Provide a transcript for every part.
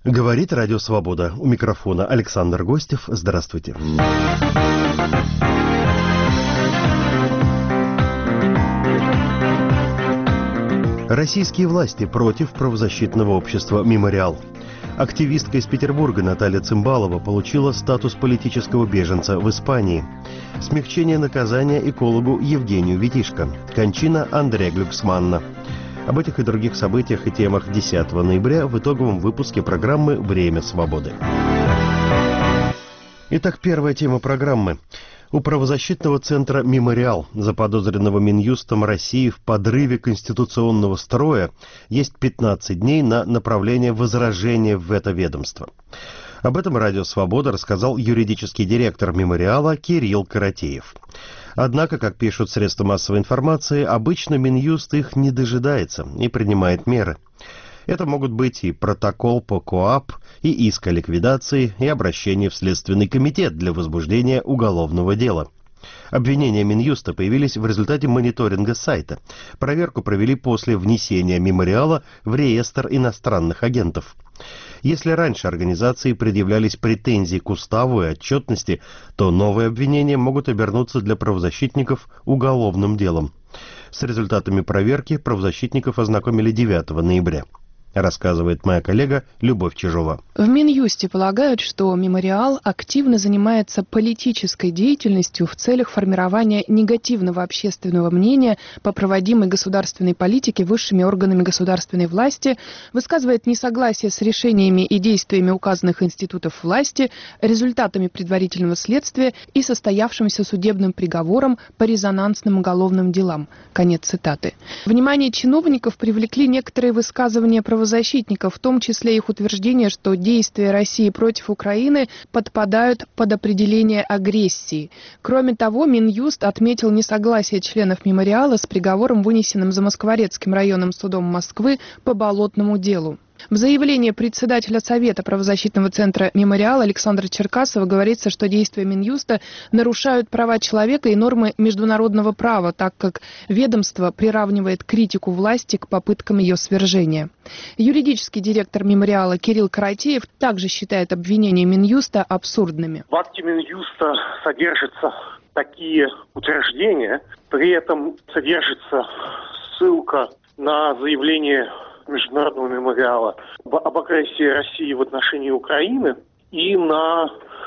Говорит Радио Свобода. У микрофона Александр Гостев. Здравствуйте. Российские власти против правозащитного общества «Мемориал». Активистка из Петербурга Наталья Цимбалова получила статус политического беженца в Испании. Смягчение наказания экологу Евгению Витишко. Кончина Андрея Глюксманна. Об этих и других событиях и темах 10 ноября в итоговом выпуске программы «Время свободы». Итак, первая тема программы. У правозащитного центра «Мемориал», заподозренного Минюстом России в подрыве конституционного строя, есть 15 дней на направление возражения в это ведомство. Об этом Радио Свобода рассказал юридический директор «Мемориала» Кирилл Каратеев. Однако, как пишут средства массовой информации, обычно Минюст их не дожидается и принимает меры. Это могут быть и протокол по КоАП, и иск о ликвидации, и обращение в Следственный комитет для возбуждения уголовного дела. Обвинения Минюста появились в результате мониторинга сайта. Проверку провели после внесения «Мемориала» в реестр иностранных агентов. Если раньше организации предъявлялись претензии к уставу и отчетности, то новые обвинения могут обернуться для правозащитников уголовным делом. С результатами проверки правозащитников ознакомили 9 ноября. Рассказывает моя коллега Любовь Чижова. В Минюсте полагают, что «Мемориал» активно занимается политической деятельностью в целях формирования негативного общественного мнения по проводимой государственной политике высшими органами государственной власти, высказывает несогласие с решениями и действиями указанных институтов власти, результатами предварительного следствия и состоявшимся судебным приговором по резонансным уголовным делам. Конец цитаты. Внимание чиновников привлекли некоторые высказывания правозащитников, в том числе их утверждение, что действия России против Украины подпадают под определение агрессии. Кроме того, Минюст отметил несогласие членов «Мемориала» с приговором, вынесенным Замоскворецким районным судом Москвы по болотному делу. В заявлении председателя Совета правозащитного центра «Мемориал» Александра Черкасова говорится, что действия Минюста нарушают права человека и нормы международного права, так как ведомство приравнивает критику власти к попыткам ее свержения. Юридический директор «Мемориала» Кирилл Каратеев также считает обвинения Минюста абсурдными. В акте Минюста содержатся такие утверждения, при этом содержится ссылка на заявление Международного мемориала об агрессии России в отношении Украины и на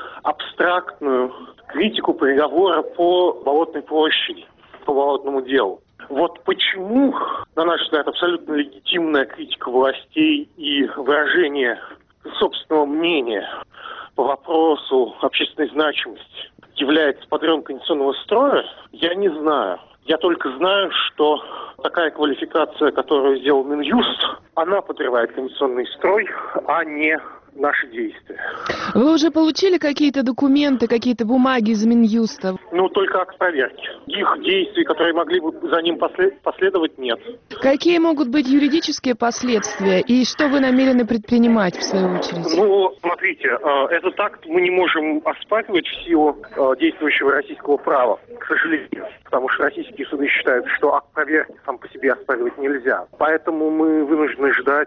абстрактную критику приговора по Болотной площади, по болотному делу. Вот почему, на наш взгляд, абсолютно легитимная критика властей и выражение собственного мнения по вопросу общественной значимости является подрывом конституционного строя, я не знаю. Я только знаю, что такая квалификация, которую сделал Минюст, она подрывает конституционный строй, а не наши действия. Вы уже получили какие-то документы, какие-то бумаги из Минюста? Только акт проверки. Их действий, которые могли бы за ним последовать, нет. Какие могут быть юридические последствия и что вы намерены предпринимать в свою очередь? Смотрите, этот акт мы не можем оспаривать в силу действующего российского права, к сожалению, потому что российские суды считают, что акт проверки сам по себе оспаривать нельзя. Поэтому мы вынуждены ждать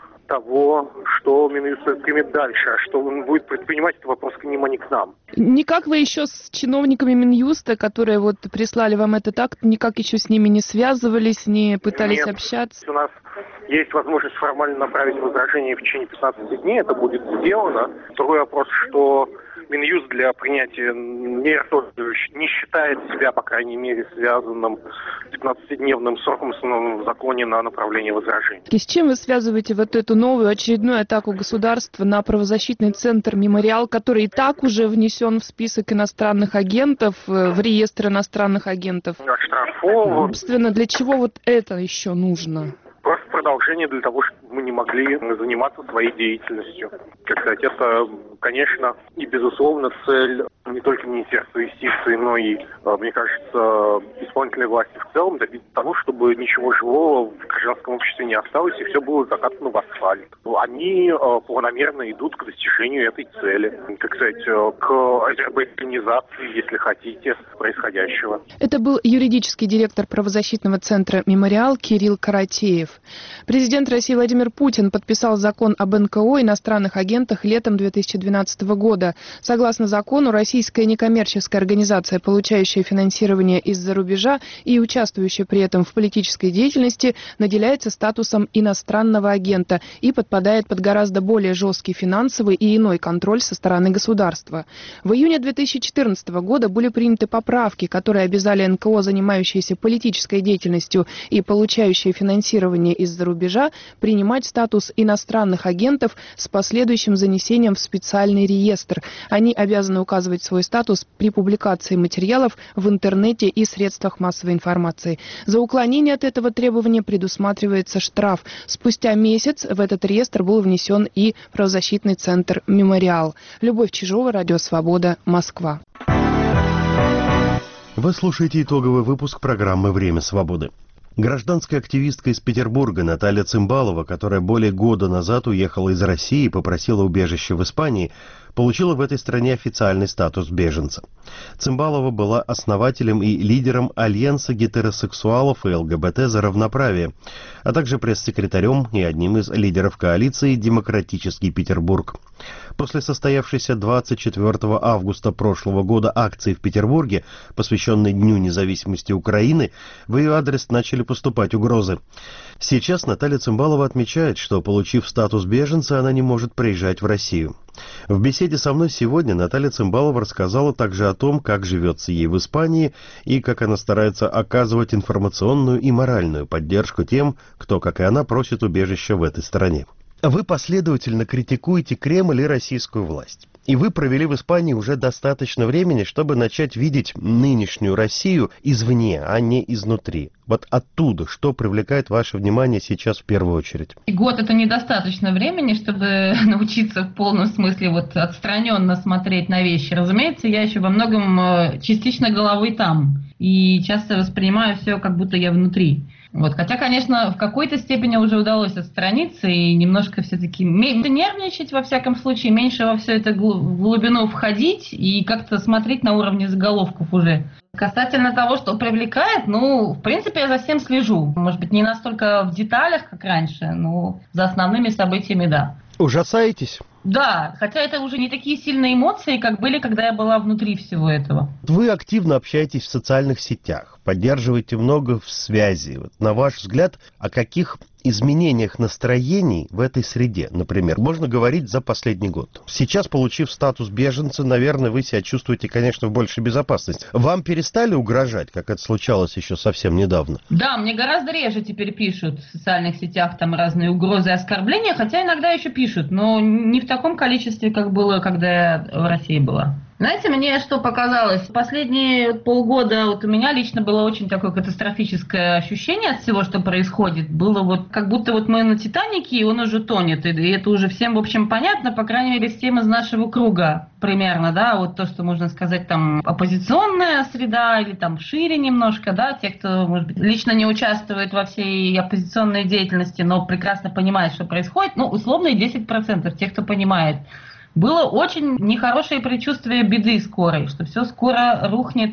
того, что Минюст примет дальше, а что он будет предпринимать, это вопрос к ним, а не к нам. Никак вы еще с чиновниками Минюста, которые прислали вам этот акт, никак еще с ними не связывались, не пытались общаться? У нас есть возможность формально направить возражение в течение 15 дней, это будет сделано. Другой вопрос, что Минюст для принятия мер не считает себя, по крайней мере, связанным с 15-дневным сроком, установленным в законе на направление возражений. И с чем вы связываете эту новую очередную атаку государства на правозащитный центр «Мемориал», который и так уже внесен в список иностранных агентов, в реестр иностранных агентов? Оштрафован. Собственно, для чего это еще нужно? Просто продолжение для того, чтобы мы не могли заниматься своей деятельностью. Это, конечно, и безусловно цель не только Министерства юстиции, но и, мне кажется, исполнительной власти в целом добиться того, чтобы ничего живого в гражданском обществе не осталось, и все было закатано в асфальт. Они планомерно идут к достижению этой цели, как сказать, к азербайджанизации, если хотите, происходящего. Это был юридический директор правозащитного центра «Мемориал» Кирилл Каратеев. Президент России Владимир Путин подписал закон об НКО, иностранных агентах, летом 2012 года. Согласно закону, российская некоммерческая организация, получающая финансирование из-за рубежа и участвующая при этом в политической деятельности, наделяется статусом иностранного агента и подпадает под гораздо более жесткий финансовый и иной контроль со стороны государства. В июне 2014 года были приняты поправки, которые обязали НКО, занимающиеся политической деятельностью и получающие финансирование из-за рубежа, принимать статус иностранных агентов с последующим занесением в специальный реестр. Они обязаны указывать свой статус при публикации материалов в интернете и средствах массовой информации. За уклонение от этого требования предусматривается штраф. Спустя месяц в этот реестр был внесен и правозащитный центр «Мемориал». Любовь Чижова, Радио Свобода, Москва. Вы слушаете итоговый выпуск программы «Время свободы». Гражданская активистка из Петербурга Наталья Цимбалова, которая более года назад уехала из России и попросила убежище в Испании, получила в этой стране официальный статус беженца. Цимбалова была основателем и лидером Альянса гетеросексуалов и ЛГБТ за равноправие, а также пресс-секретарем и одним из лидеров коалиции «Демократический Петербург». После состоявшейся 24 августа прошлого года акции в Петербурге, посвященной Дню независимости Украины, в ее адрес начали поступать угрозы. Сейчас Наталья Цимбалова отмечает, что, получив статус беженца, она не может приезжать в Россию. В беседе со мной сегодня Наталья Цимбалова рассказала также о том, как живется ей в Испании и как она старается оказывать информационную и моральную поддержку тем, кто, как и она, просит убежища в этой стране. Вы последовательно критикуете Кремль и российскую власть. И вы провели в Испании уже достаточно времени, чтобы начать видеть нынешнюю Россию извне, а не изнутри. Вот оттуда, что привлекает ваше внимание сейчас в первую очередь? Год — это недостаточно времени, чтобы научиться в полном смысле отстраненно смотреть на вещи. Разумеется, я еще во многом частично головой там. И часто воспринимаю все, как будто я внутри. Хотя, конечно, в какой-то степени уже удалось отстраниться и немножко все-таки меньше нервничать, во всяком случае, меньше во все это в глубину входить и как-то смотреть на уровне заголовков уже. Касательно того, что привлекает, в принципе, я за всем слежу. Может быть, не настолько в деталях, как раньше, но за основными событиями, да. Ужасаетесь? Да, хотя это уже не такие сильные эмоции, как были, когда я была внутри всего этого. Вы активно общаетесь в социальных сетях, поддерживаете много в связи. На ваш взгляд, о каких изменениях настроений в этой среде, например, можно говорить за последний год? Сейчас, получив статус беженца, наверное, вы себя чувствуете, конечно, в большей безопасности. Вам перестали угрожать, как это случалось еще совсем недавно? Да, мне гораздо реже теперь пишут в социальных сетях там разные угрозы и оскорбления, хотя иногда еще пишут, но не в таком количестве, как было, когда я в России была. Знаете, мне что показалось? Последние полгода у меня лично было очень такое катастрофическое ощущение от всего, что происходит. Было как будто мы на «Титанике», и он уже тонет. И это уже всем, в общем, понятно, по крайней мере, всем из нашего круга примерно, да, то, что можно сказать, там, оппозиционная среда или там шире немножко, да, те, кто, может быть, лично не участвует во всей оппозиционной деятельности, но прекрасно понимает, что происходит, условно 10% тех, кто понимает. Было очень нехорошее предчувствие беды скорой, что все скоро рухнет,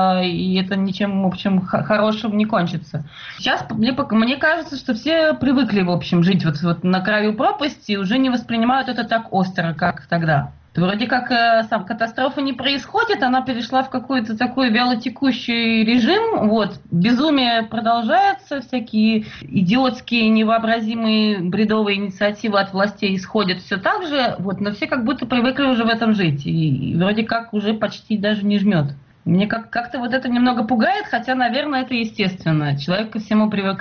и это ничем, в общем, хорошим не кончится. Сейчас мне кажется, что все привыкли, в общем, жить на краю пропасти и уже не воспринимают это так остро, как тогда. Вроде как сам катастрофа не происходит, она перешла в какой-то такой вялотекущий режим, безумие продолжается, всякие идиотские, невообразимые, бредовые инициативы от властей исходят все так же, но все как будто привыкли уже в этом жить, и вроде как уже почти даже не жмет. Мне как-то это немного пугает, хотя, наверное, это естественно, человек ко всему привыкает.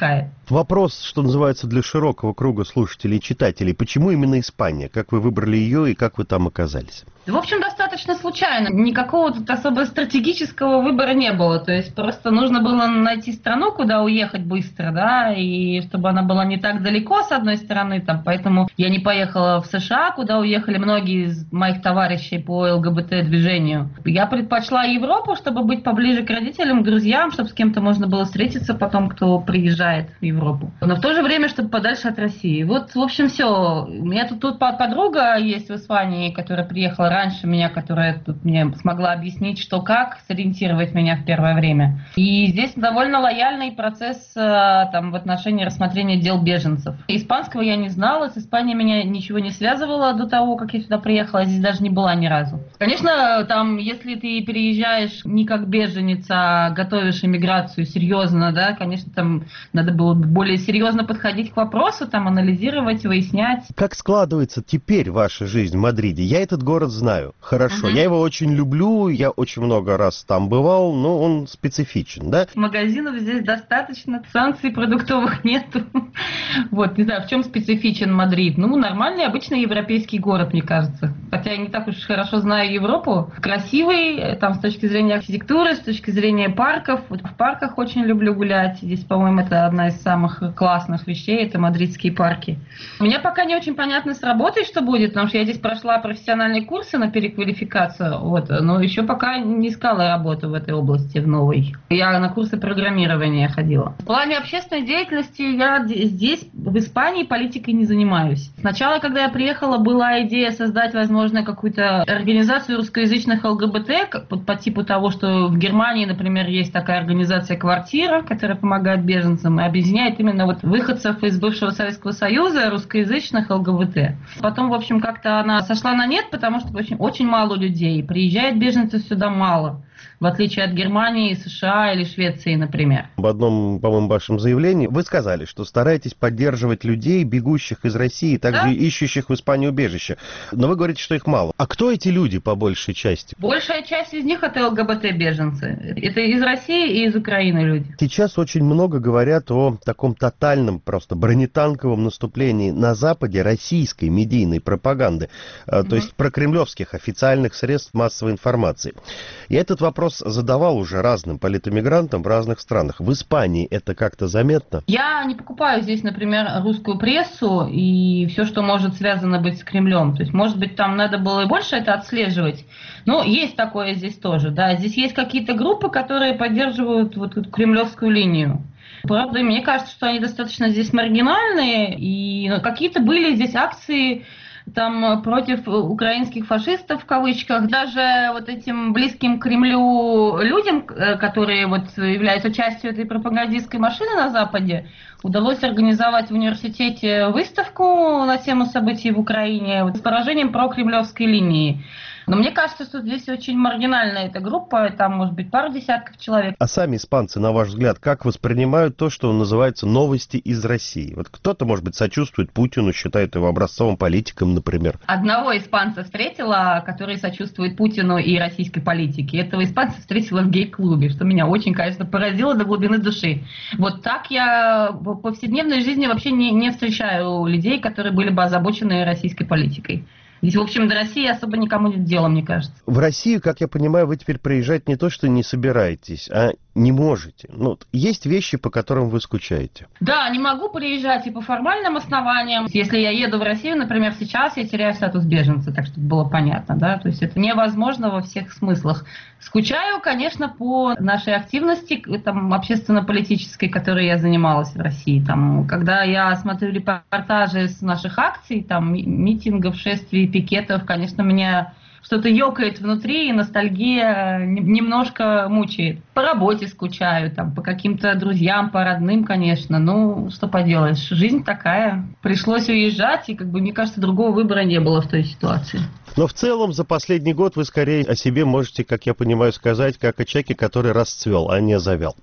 Вопрос, что называется, для широкого круга слушателей и читателей. Почему именно Испания? Как вы выбрали ее и как вы там оказались? В общем, достаточно случайно. Никакого тут особо стратегического выбора не было. То есть просто нужно было найти страну, куда уехать быстро, да, и чтобы она была не так далеко, с одной стороны, там, поэтому я не поехала в США, куда уехали многие из моих товарищей по ЛГБТ-движению. Я предпочла Европу, чтобы быть поближе к родителям, к друзьям, чтобы с кем-то можно было встретиться потом, кто приезжает в Европу. Но в то же время, чтобы подальше от России. Вот, в общем, все. У меня тут подруга есть в Испании, которая приехала раньше меня, которая тут мне смогла объяснить, что как, сориентировать меня в первое время. И здесь довольно лояльный процесс там, в отношении рассмотрения дел беженцев. Испанского я не знала, с Испанией меня ничего не связывало до того, как я сюда приехала, я здесь даже не была ни разу. Конечно, там, если ты переезжаешь не как беженец, а готовишь иммиграцию серьезно, да, конечно, там надо было более серьезно подходить к вопросу, там, анализировать, выяснять. Как складывается теперь ваша жизнь в Мадриде? Я этот город знаю хорошо. Я его очень люблю, я очень много раз там бывал, но он специфичен, да? Магазинов здесь достаточно, санкций продуктовых нету. Вот, не знаю, в чем специфичен Мадрид. Ну, нормальный, обычный европейский город, мне кажется. Хотя я не так уж хорошо знаю Европу. Красивый, там, с точки зрения архитектуры, с точки зрения парков. Вот в парках очень люблю гулять. Здесь, по-моему, это одна из самых классных вещей, это мадридские парки. У меня пока не очень понятно с работой, что будет, потому что я здесь прошла профессиональные курсы на переквалификацию, вот, но еще пока не искала работу в этой области, в новой. Я на курсы программирования ходила. В плане общественной деятельности я здесь, в Испании, политикой не занимаюсь. Сначала, когда я приехала, была идея создать, возможно, какую-то организацию русскоязычных ЛГБТ, по типу того, что в Германии, например, есть такая организация «Квартира», которая помогает беженцам и объединяет именно вот выходцев из бывшего Советского Союза, русскоязычных ЛГБТ. Потом, в общем, как-то она сошла на нет, потому что очень мало людей. Приезжает беженцев сюда мало. В отличие от Германии, США или Швеции, например. В одном, по-моему, вашем заявлении вы сказали, что стараетесь поддерживать людей, бегущих из России, также ищущих в Испании убежище. Но вы говорите, что их мало. А кто эти люди, по большей части? Большая часть из них — это ЛГБТ-беженцы. Это из России и из Украины люди. Сейчас очень много говорят о таком тотальном, просто бронетанковом наступлении на Западе российской медийной пропаганды, то есть прокремлевских официальных средств массовой информации. И этот вопрос задавал уже разным политэмигрантам в разных странах. В Испании это как-то заметно? Я не покупаю здесь, например, русскую прессу и все, что может связано быть с Кремлем. То есть, может быть, там надо было и больше это отслеживать. Но есть такое здесь тоже. Да. Здесь есть какие-то группы, которые поддерживают вот эту кремлевскую линию. Правда, мне кажется, что они достаточно здесь маргинальные. И какие-то были здесь акции там против украинских фашистов в кавычках. Даже вот этим близким к Кремлю людям, которые вот являются частью этой пропагандистской машины на Западе, удалось организовать в университете выставку на тему событий в Украине с поражением прокремлевской линии. Но мне кажется, что здесь очень маргинальная эта группа, там может быть пару десятков человек. А сами испанцы, на ваш взгляд, как воспринимают то, что называется новости из России? Вот кто-то, может быть, сочувствует Путину, считает его образцовым политиком, например. Одного испанца встретила, который сочувствует Путину и российской политике. Этого испанца встретила в гей-клубе, что меня очень, конечно, поразило до глубины души. Вот так я в повседневной жизни вообще не встречаю людей, которые были бы озабочены российской политикой. Здесь, в общем, до России особо никому нет дела, мне кажется. В Россию, как я понимаю, вы теперь приезжать не то, что не собираетесь, а не можете. Ну, есть вещи, по которым вы скучаете. Да, не могу приезжать и по формальным основаниям. Если я еду в Россию, например, сейчас, я теряю статус беженца, так чтобы было понятно, да, то есть это невозможно во всех смыслах. Скучаю, конечно, по нашей активности там, общественно-политической, которой я занималась в России. Там, когда я смотрю репортажи с наших акций, там, митингов, шествий, пикетов, конечно, меня что-то ёкает внутри, и ностальгия немножко мучает. По работе скучаю, там, по каким-то друзьям, по родным, конечно. Ну, что поделаешь, жизнь такая. Пришлось уезжать, и, мне кажется, другого выбора не было в той ситуации. Но в целом за последний год вы скорее о себе можете, как я понимаю, сказать, как о человеке, который расцвел, а не завял.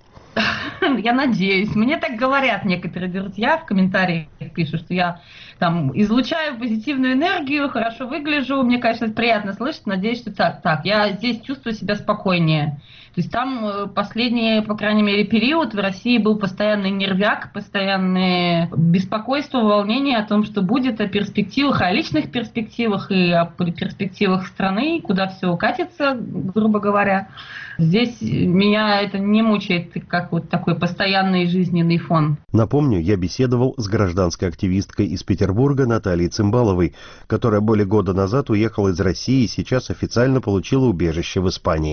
Я надеюсь. Мне так говорят некоторые друзья в комментариях, пишут, что я там излучаю позитивную энергию, хорошо выгляжу. Мне, конечно, это приятно слышать. Надеюсь, что так. Я здесь чувствую себя спокойнее. То есть там последний, по крайней мере, период в России был постоянный нервяк, постоянное беспокойство, волнение о том, что будет, о перспективах, о личных перспективах и о перспективах страны, куда все катится, грубо говоря. Здесь меня это не мучает, как вот такой постоянный жизненный фон. Напомню, я беседовал с гражданской активисткой из Петербурга Натальей Цимбаловой, которая более года назад уехала из России и сейчас официально получила убежище в Испании.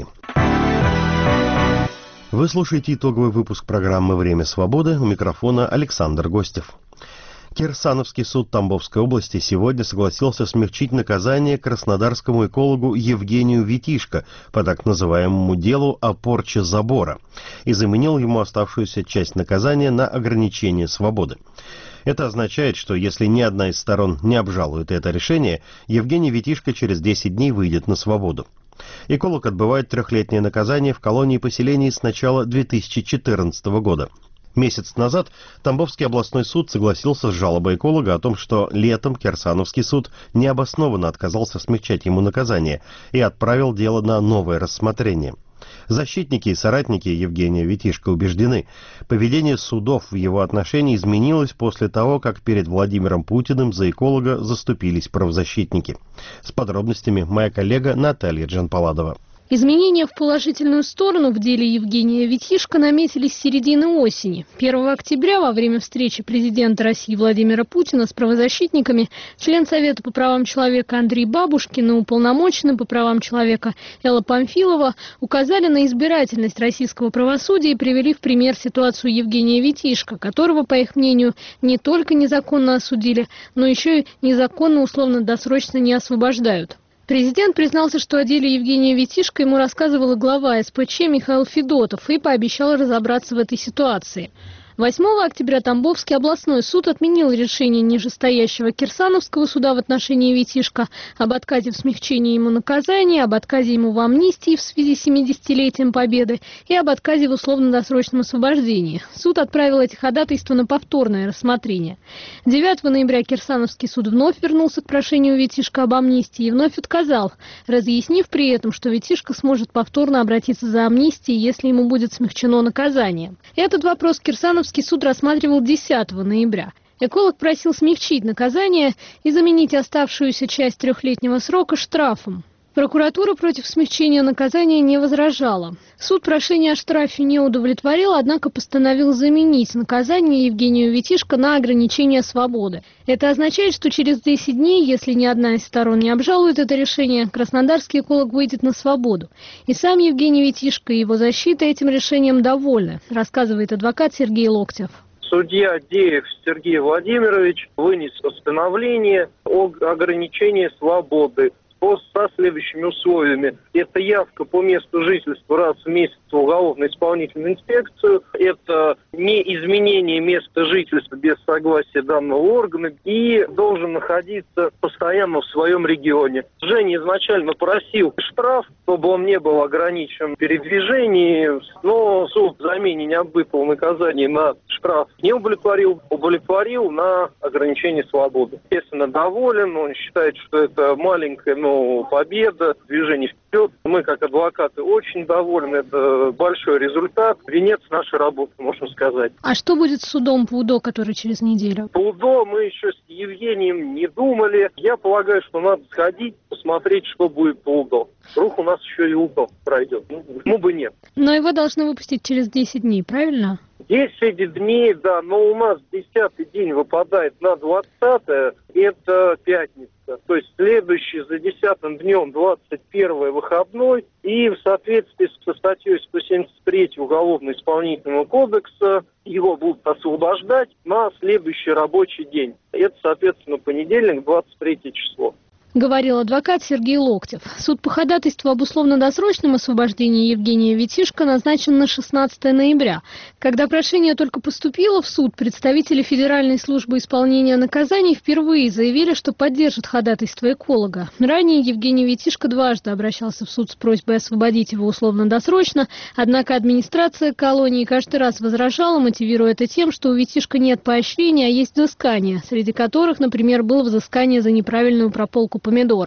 Вы слушаете итоговый выпуск программы «Время свободы». У микрофона Александр Гостев. Кирсановский суд Тамбовской области сегодня согласился смягчить наказание краснодарскому экологу Евгению Витишко по так называемому делу о порче забора и заменил ему оставшуюся часть наказания на ограничение свободы. Это означает, что если ни одна из сторон не обжалует это решение, Евгений Витишко через 10 дней выйдет на свободу. Эколог отбывает 3-летнее наказание в колонии-поселении с начала 2014 года. Месяц назад Тамбовский областной суд согласился с жалобой эколога о том, что летом Кирсановский суд необоснованно отказался смягчать ему наказание и отправил дело на новое рассмотрение. Защитники и соратники Евгения Витишко убеждены, поведение судов в его отношении изменилось после того, как перед Владимиром Путиным за эколога заступились правозащитники. С подробностями моя коллега Наталья Джанпаладова. Изменения в положительную сторону в деле Евгения Витишко наметились с середины осени. 1 октября во время встречи президента России Владимира Путина с правозащитниками член Совета по правам человека Андрей Бабушкин и уполномоченный по правам человека Элла Памфилова указали на избирательность российского правосудия и привели в пример ситуацию Евгения Витишко, которого, по их мнению, не только незаконно осудили, но еще и незаконно условно-досрочно не освобождают. Президент признался, что о деле Евгения Витишко ему рассказывал и глава СПЧ Михаил Федотов и пообещал разобраться в этой ситуации. 8 октября Тамбовский областной суд отменил решение нижестоящего Кирсановского суда в отношении Витишко об отказе в смягчении ему наказания, об отказе ему в амнистии в связи с 70-летием Победы и об отказе в условно-досрочном освобождении. Суд отправил эти ходатайства на повторное рассмотрение. 9 ноября Кирсановский суд вновь вернулся к прошению Витишко об амнистии и вновь отказал, разъяснив при этом, что Витишко сможет повторно обратиться за амнистией, если ему будет смягчено наказание. Этот вопрос Кирсановский суд рассматривал 10 ноября. Эколог просил смягчить наказание и заменить оставшуюся часть 3-летнего срока штрафом. Прокуратура против смягчения наказания не возражала. Суд прошение о штрафе не удовлетворил, однако постановил заменить наказание Евгению Витишко на ограничение свободы. Это означает, что через 10 дней, если ни одна из сторон не обжалует это решение, краснодарский эколог выйдет на свободу. И сам Евгений Витишко и его защита этим решением довольны, рассказывает адвокат Сергей Локтев. Судья Деев Сергей Владимирович вынес постановление о ограничении свободы со следующими условиями. Это явка по месту жительства раз в месяц в уголовно-исполнительную инспекцию, это не изменение места жительства без согласия данного органа и должен находиться постоянно в своем регионе. Женя изначально просил штраф, чтобы он не был ограничен в передвижении, но суд в замене неотбытого наказания на штраф не удовлетворил на ограничение свободы. Естественно, доволен, он считает, что это маленькая, победа, движение вперед. Мы, как адвокаты, очень довольны. Это большой результат, венец нашей работы, можно сказать. А что будет с судом по УДО, который через неделю? По УДО мы еще с Евгением не думали. Я полагаю, что надо сходить, посмотреть, что будет по УДО. Вдруг у нас еще и УДО пройдет. Ну бы нет. Но его должны выпустить через 10 дней, правильно? 10 дней, да, но у нас 10-й день выпадает на 20-е, это пятница. То есть следующий за 10-м днем 21-й выходной, и в соответствии со статьей 173 Уголовно-исполнительного кодекса его будут освобождать на следующий рабочий день. Это, соответственно, понедельник, 23 число. Говорил адвокат Сергей Локтев. Суд по ходатайству об условно-досрочном освобождении Евгения Витишко назначен на 16 ноября. Когда прошение только поступило в суд, представители Федеральной службы исполнения наказаний впервые заявили, что поддержат ходатайство эколога. Ранее Евгений Витишко дважды обращался в суд с просьбой освободить его условно-досрочно, однако администрация колонии каждый раз возражала, мотивируя это тем, что у Витишко нет поощрения, а есть взыскания, среди которых, например, было взыскание за неправильную прополку помидоров.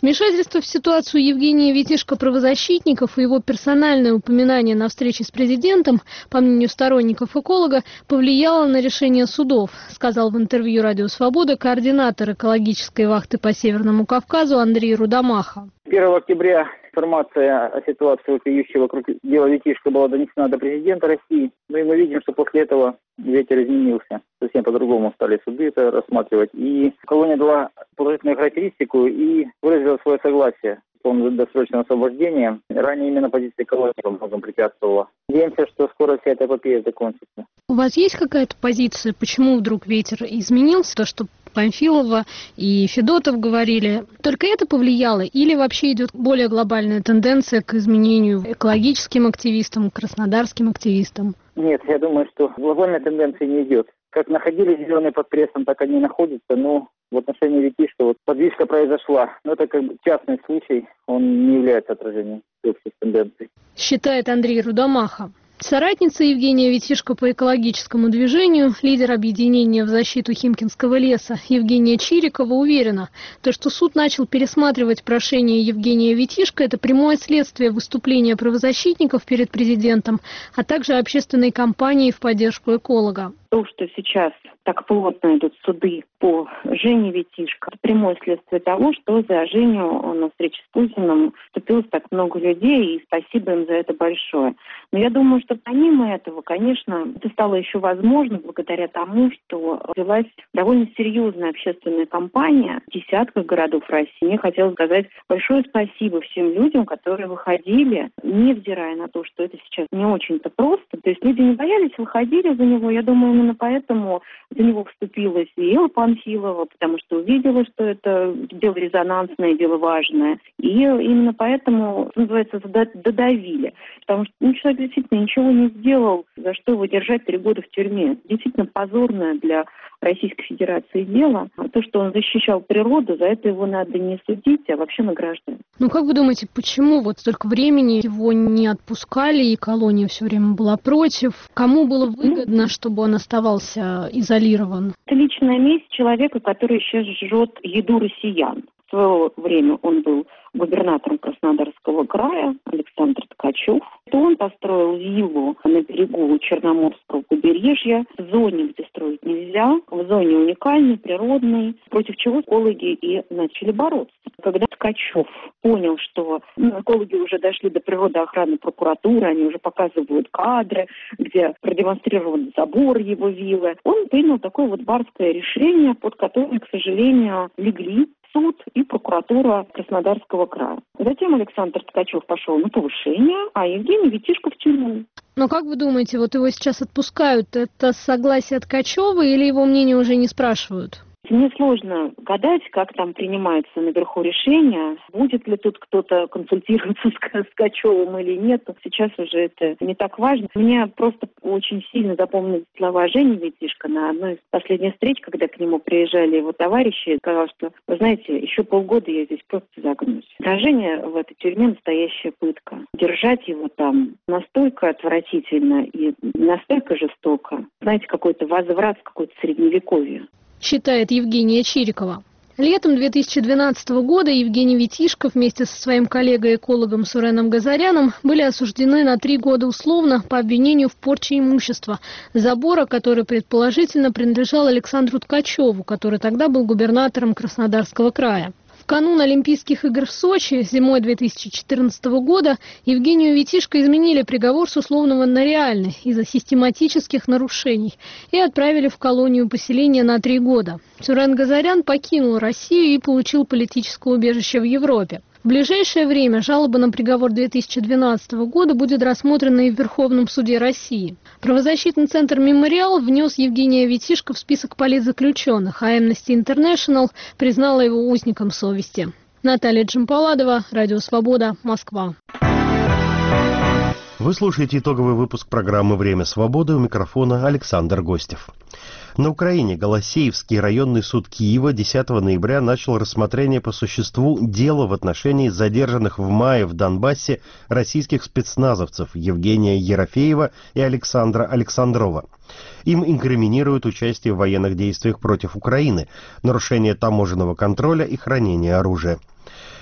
Вмешательство в ситуацию Евгения Витишко правозащитников и его персональное упоминание на встрече с президентом, по мнению сторонников эколога, повлияло на решение судов, сказал в интервью «Радио Свобода» координатор экологической вахты по Северному Кавказу Андрей Рудомаха. 1 октября информация о ситуации, вопиющей вокруг дела Витишко, была донесена до президента России. Ну и мы видим, что после этого ветер изменился. Совсем по-другому стали суды это рассматривать. И колония дала положительную характеристику и выразила свое согласие по досрочному освобождению. Ранее именно позиция колонии во многом препятствовала. Надеемся, что скоро вся эта эпопея закончится. У вас есть какая-то позиция, почему вдруг ветер изменился? То, что Памфилова и Федотов говорили, только это повлияло? Или вообще идет более глобальная тенденция к изменению экологическим активистам, краснодарским активистам? Нет, я думаю, что глобальной тенденции не идет. Как находились зеленые под прессом, так они и находятся. Но в отношении Витишко подвижка произошла. Но это как бы частный случай, он не является отражением общей тенденции. Считает Андрей Рудомаха. Соратница Евгения Витишко по экологическому движению, лидер объединения в защиту Химкинского леса Евгения Чирикова уверена, что суд начал пересматривать прошение Евгения Витишко – это прямое следствие выступления правозащитников перед президентом, а также общественной кампании в поддержку эколога. То, что сейчас так плотно идут суды по Жене Витишко, это прямое следствие того, что за Женю на встрече с Путиным вступилось так много людей, и спасибо им за это большое. Но я думаю, что помимо этого, конечно, это стало еще возможно благодаря тому, что велась довольно серьезная общественная кампания в десятках городов России. Мне хотелось сказать большое спасибо всем людям, которые выходили, невзирая на то, что это сейчас не очень-то просто. То есть люди не боялись, выходили за него. Я думаю, именно поэтому за него вступилась и Элла Памфилова, потому что увидела, что это дело резонансное, дело важное. И именно поэтому, что называется, додавили. Потому что человек действительно ничего не сделал, за что его держать 3 года в тюрьме. Действительно позорное для Российской Федерации дело. А то, что он защищал природу, за это его надо не судить, а вообще награждать. Ну, как вы думаете, почему вот столько времени его не отпускали, и колония все время была против? Кому было выгодно, чтобы он оставался изолирован? Это личная месть человека, который сейчас жжет еду россиян. В свое время он был губернатором Краснодарского края, Александр Ткачев. Он построил виллу на берегу Черноморского побережья, в зоне, где строить нельзя, в зоне уникальной, природной, против чего экологи и начали бороться. Когда Ткачев понял, что экологи уже дошли до природоохранной прокуратуры, они уже показывают кадры, где продемонстрирован забор его виллы, он принял такое вот барское решение, под которое, к сожалению, легли суд и прокуратура Краснодарского края. Затем Александр Ткачев пошел на повышение, а Евгений Витишко в тюрьму. Но как вы думаете, вот его сейчас отпускают, это согласие Ткачева или его мнение уже не спрашивают? Мне сложно гадать, как там принимается наверху решение, будет ли тут кто-то консультироваться с Ткачевым или нет. Сейчас уже это не так важно. Мне просто очень сильно запомнились слова Жени Витишко на одной из последних встреч, когда к нему приезжали его товарищи, сказал, что, вы знаете, еще полгода я здесь просто загнусь. Женя в этой тюрьме настоящая пытка. Держать его там настолько отвратительно и настолько жестоко. Знаете, какой-то возврат в какое-то средневековье. Считает Евгения Чирикова. Летом 2012 года Евгений Витишко вместе со своим коллегой-экологом Суреном Газаряном были осуждены на 3 года условно по обвинению в порче имущества забора, который предположительно принадлежал Александру Ткачеву, который тогда был губернатором Краснодарского края. В канун Олимпийских игр в Сочи зимой 2014 года Евгению Витишко изменили приговор с условного на реальный из-за систематических нарушений и отправили в колонию поселения на 3 года. Сурен Газарян покинул Россию и получил политическое убежище в Европе. В ближайшее время жалоба на приговор 2012 года будет рассмотрена и в Верховном суде России. Правозащитный центр «Мемориал» внес Евгения Витишко в список политзаключенных, а Amnesty International признала его узником совести. Наталья Джампаладова, Радио Свобода, Москва. Вы слушаете итоговый выпуск программы «Время свободы», у микрофона Александр Гостев. На Украине Голосеевский районный суд Киева 10 ноября начал рассмотрение по существу дела в отношении задержанных в мае в Донбассе российских спецназовцев Евгения Ерофеева и Александра Александрова. Им инкриминируют участие в военных действиях против Украины, нарушение таможенного контроля и хранение оружия.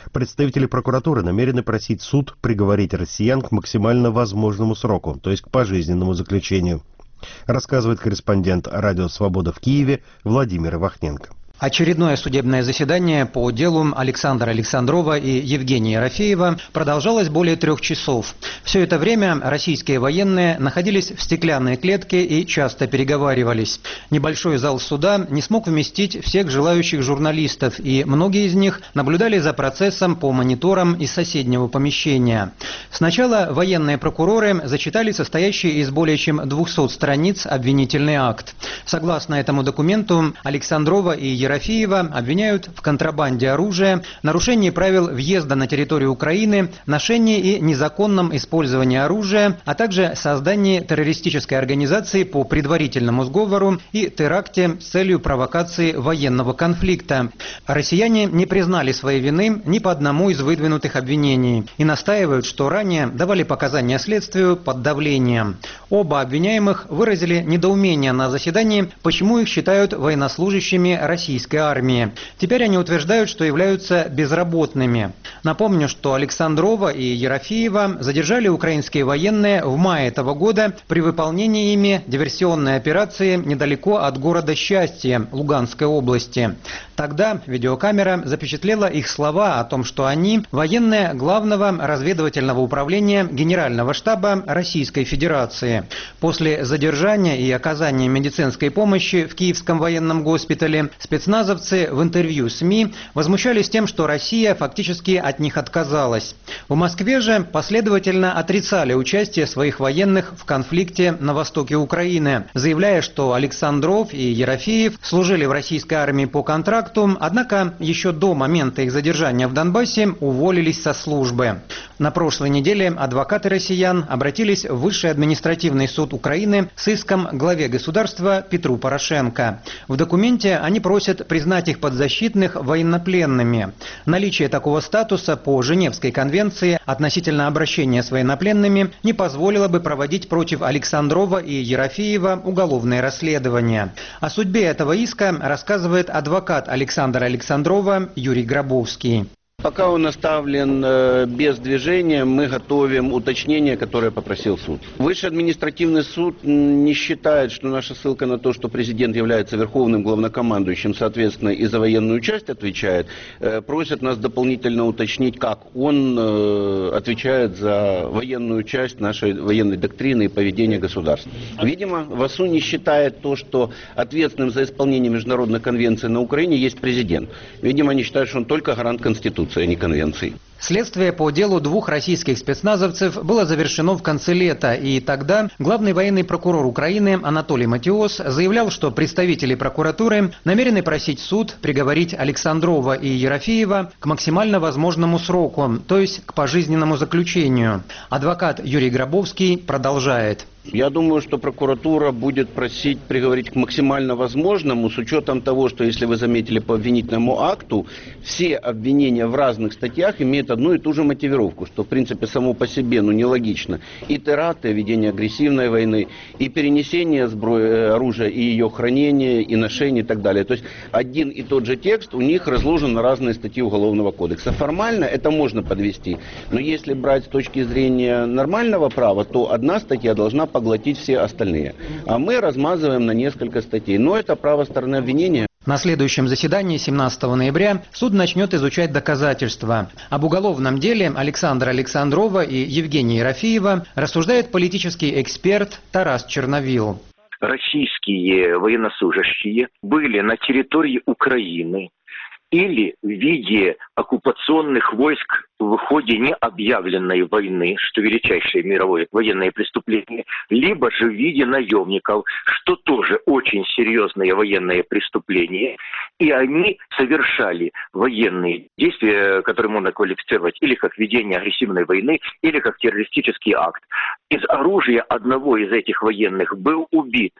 Представители прокуратуры намерены просить суд приговорить россиян к максимально возможному сроку, то есть к пожизненному заключению. Рассказывает корреспондент «Радио Свобода» в Киеве Владимир Ивахненко. Очередное судебное заседание по делу Александра Александрова и Евгения Ерофеева продолжалось более 3 часов. Все это время российские военные находились в стеклянной клетке и часто переговаривались. Небольшой зал суда не смог вместить всех желающих журналистов, и многие из них наблюдали за процессом по мониторам из соседнего помещения. Сначала военные прокуроры зачитали состоящий из более чем 200 страниц обвинительный акт. Согласно этому документу, Александрова и Ерофеева обвиняют в контрабанде оружия, нарушении правил въезда на территорию Украины, ношении и незаконном использовании оружия, а также создании террористической организации по предварительному сговору и теракте с целью провокации военного конфликта. Россияне не признали своей вины ни по одному из выдвинутых обвинений и настаивают, что ранее давали показания следствию под давлением. Оба обвиняемых выразили недоумение на заседании, почему их считают военнослужащими российской армии. Теперь они утверждают, что являются безработными. Напомню, что Александрова и Ерофеева задержали украинские военные в мае этого года при выполнении ими диверсионной операции недалеко от города Счастье Луганской области. Тогда видеокамера запечатлела их слова о том, что они военные Главного разведывательного управления Генерального штаба Российской Федерации. После задержания и оказания медицинской помощи в Киевском военном госпитале спецназовцы в интервью СМИ возмущались тем, что Россия фактически от них отказалась. В Москве же последовательно отрицали участие своих военных в конфликте на востоке Украины, заявляя, что Александров и Ерофеев служили в российской армии по контракту, однако еще до момента их задержания в Донбассе уволились со службы. На прошлой неделе адвокаты россиян обратились в Высший административный суд Украины с иском главе государства Петру Порошенко. В документе они просят признать их подзащитных военнопленными. Наличие такого статуса по Женевской конвенции относительно обращения с военнопленными не позволило бы проводить против Александрова и Ерофеева уголовное расследование. О судьбе этого иска рассказывает адвокат Александра Александрова Юрий Гробовский. Пока он оставлен без движения, мы готовим уточнение, которое попросил суд. Высший административный суд не считает, что наша ссылка на то, что президент является верховным главнокомандующим, соответственно, и за военную часть отвечает, просят нас дополнительно уточнить, как он отвечает за военную часть нашей военной доктрины и поведения государства. Видимо, ВАСУ не считает то, что ответственным за исполнение международных конвенций на Украине есть президент. Видимо, они считают, что он только гарант Конституции, а не конвенций. Следствие по делу 2 российских спецназовцев было завершено в конце лета, и тогда главный военный прокурор Украины Анатолий Матиос заявлял, что представители прокуратуры намерены просить суд приговорить Александрова и Ерофеева к максимально возможному сроку, то есть к пожизненному заключению. Адвокат Юрий Гробовский продолжает. Я думаю, что прокуратура будет просить приговорить к максимально возможному, с учетом того, что, если вы заметили по обвинительному акту, все обвинения в разных статьях имеют одну и ту же мотивировку, что, в принципе, само по себе, нелогично. И теракты, ведение агрессивной войны, и перенесение оружия, и ее хранение, и ношение, и так далее. То есть один и тот же текст у них разложен на разные статьи Уголовного кодекса. Формально это можно подвести, но если брать с точки зрения нормального права, то одна статья должна поглотить все остальные. А мы размазываем на несколько статей. Но это право стороны обвинения. На следующем заседании 17 ноября суд начнет изучать доказательства. Об уголовном деле Александра Александрова и Евгения Ерофеева рассуждает политический эксперт Тарас Черновил. Российские военнослужащие были на территории Украины или в виде оккупационных войск в ходе необъявленной войны, что величайшее мировое военное преступление, либо же в виде наемников, что тоже очень серьезное военное преступление, и они совершали военные действия, которые можно квалифицировать или как ведение агрессивной войны, или как террористический акт. Из оружия одного из этих военных был убит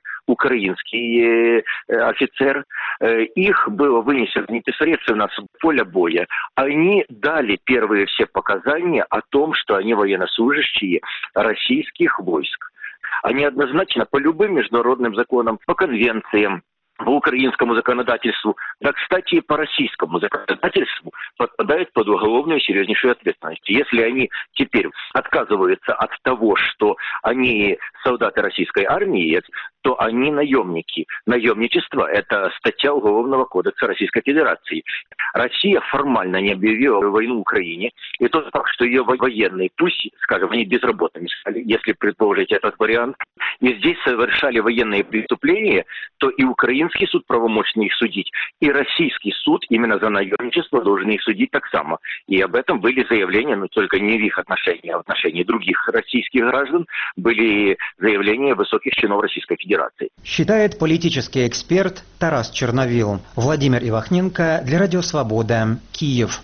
украинский офицер, их было вынесено непосредственно с поля боя. Они дали первые все показания о том, что они военнослужащие российских войск. Они однозначно по любым международным законам, по конвенциям, по украинскому законодательству, да, кстати, и по российскому законодательству подпадают под уголовную серьезнейшую ответственность. Если они теперь отказываются от того, что они солдаты российской армии, то они наемники. Наемничество – это статья Уголовного кодекса Российской Федерации. Россия формально не объявила войну Украине. И тот факт, что ее военные, пусть, скажем, они безработными стали, если предположить этот вариант, и здесь совершали военные преступления, то и украинский суд правомочный их судить, и российский суд именно за наемничество должен их судить так само. И об этом были заявления, но только не в их отношении, а в отношении других российских граждан, были заявления высоких чинов Российской Федерации. Считает политический эксперт Тарас Черновил. Владимир Ивахненко для Радио Свобода, Киев.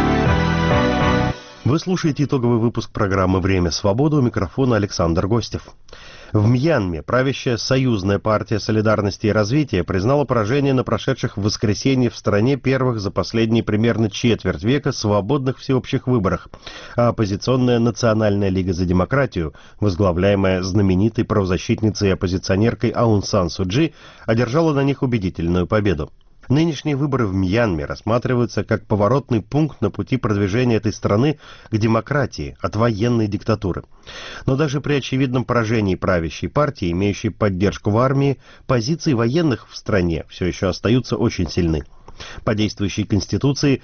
Вы слушаете итоговый выпуск программы «Время свободы», у микрофона Александр Гостев. В Мьянме правящая Союзная партия солидарности и развития признала поражение на прошедших в воскресенье в стране первых за последние примерно четверть века свободных всеобщих выборах, а оппозиционная Национальная лига за демократию, возглавляемая знаменитой правозащитницей и оппозиционеркой Аун Сан Су Чжи, одержала на них убедительную победу. Нынешние выборы в Мьянме рассматриваются как поворотный пункт на пути продвижения этой страны к демократии от военной диктатуры. Но даже при очевидном поражении правящей партии, имеющей поддержку в армии, позиции военных в стране все еще остаются очень сильны. По действующей Конституции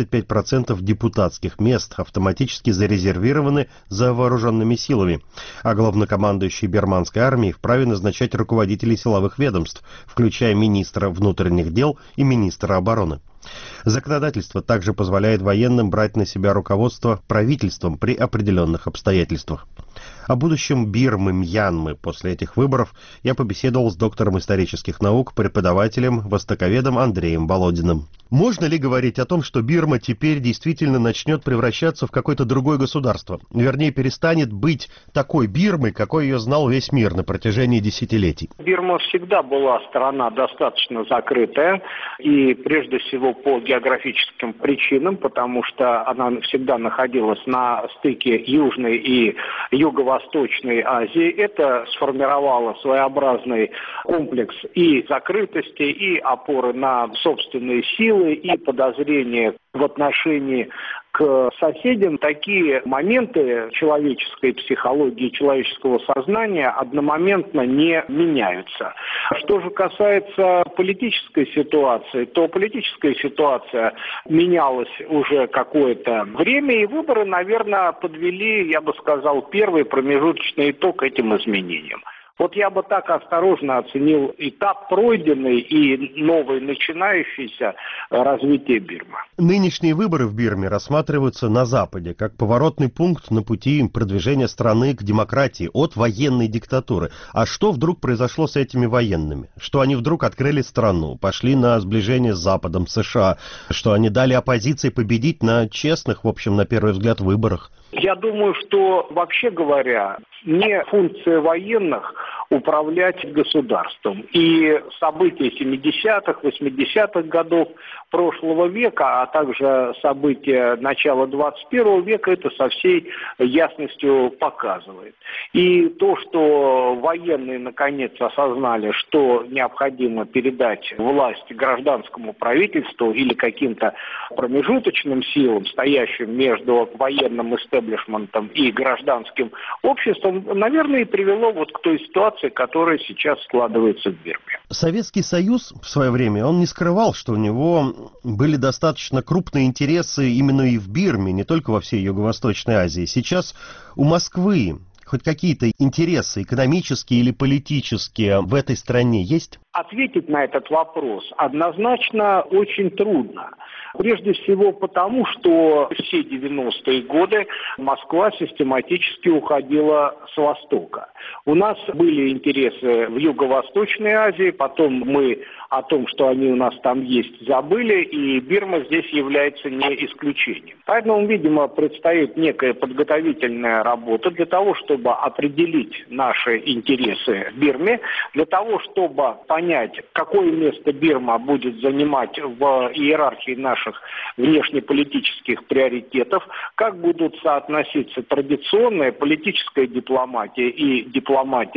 25% депутатских мест автоматически зарезервированы за вооруженными силами, а главнокомандующий бирманской армии вправе назначать руководителей силовых ведомств, включая министра внутренних дел и министра обороны. Законодательство также позволяет военным брать на себя руководство правительством при определенных обстоятельствах. О будущем Бирмы, Мьянмы после этих выборов я побеседовал с доктором исторических наук, преподавателем, востоковедом Андреем Болодиным. Можно ли говорить о том, что Бирма теперь действительно начнет превращаться в какое-то другое государство? Вернее, перестанет быть такой Бирмой, какой ее знал весь мир на протяжении десятилетий? Бирма всегда была страна достаточно закрытая, и прежде всего по географическим причинам, потому что она всегда находилась на стыке Южной и Юго-Восточной Азии. Это сформировало своеобразный комплекс и закрытости, и опоры на собственные силы, и подозрения в отношении к соседям. Такие моменты человеческой психологии, человеческого сознания одномоментно не меняются. Что же касается политической ситуации, то политическая ситуация менялась уже какое-то время, и выборы, наверное, подвели, я бы сказал, первый промежуточный итог этим изменениям. Вот я бы так осторожно оценил этап пройденный и новый начинающийся развитие Бирмы. Нынешние выборы в Бирме рассматриваются на Западе как поворотный пункт на пути продвижения страны к демократии от военной диктатуры. А что вдруг произошло с этими военными? Что они вдруг открыли страну, пошли на сближение с Западом, США, что они дали оппозиции победить на честных, в общем, на первый взгляд, выборах? Я думаю, что, вообще говоря, не функция военных управлять государством. И события 70-х, 80-х годов прошлого века, а также события начала 21 века это со всей ясностью показывает. И то, что военные наконец осознали, что необходимо передать власть гражданскому правительству или каким-то промежуточным силам, стоящим между военным истеблишментом и гражданским обществом, наверное, и привело вот к той ситуации, которая сейчас складывается в Бирме. Советский Союз в свое время, он не скрывал, что у него были достаточно крупные интересы именно и в Бирме, не только во всей Юго-Восточной Азии. Сейчас у Москвы хоть какие-то интересы экономические или политические в этой стране есть? Ответить на этот вопрос однозначно очень трудно. Прежде всего потому, что все 90-е годы Москва систематически уходила с Востока. У нас были интересы в Юго-Восточной Азии, потом мы о том, что они у нас там есть, забыли, и Бирма здесь является не исключением. Поэтому, видимо, предстоит некая подготовительная работа для того, чтобы определить наши интересы в Бирме, для того, чтобы понять, какое место Бирма будет занимать в иерархии наших внешнеполитических приоритетов, как будут соотноситься традиционная политическая дипломатия и дипломатия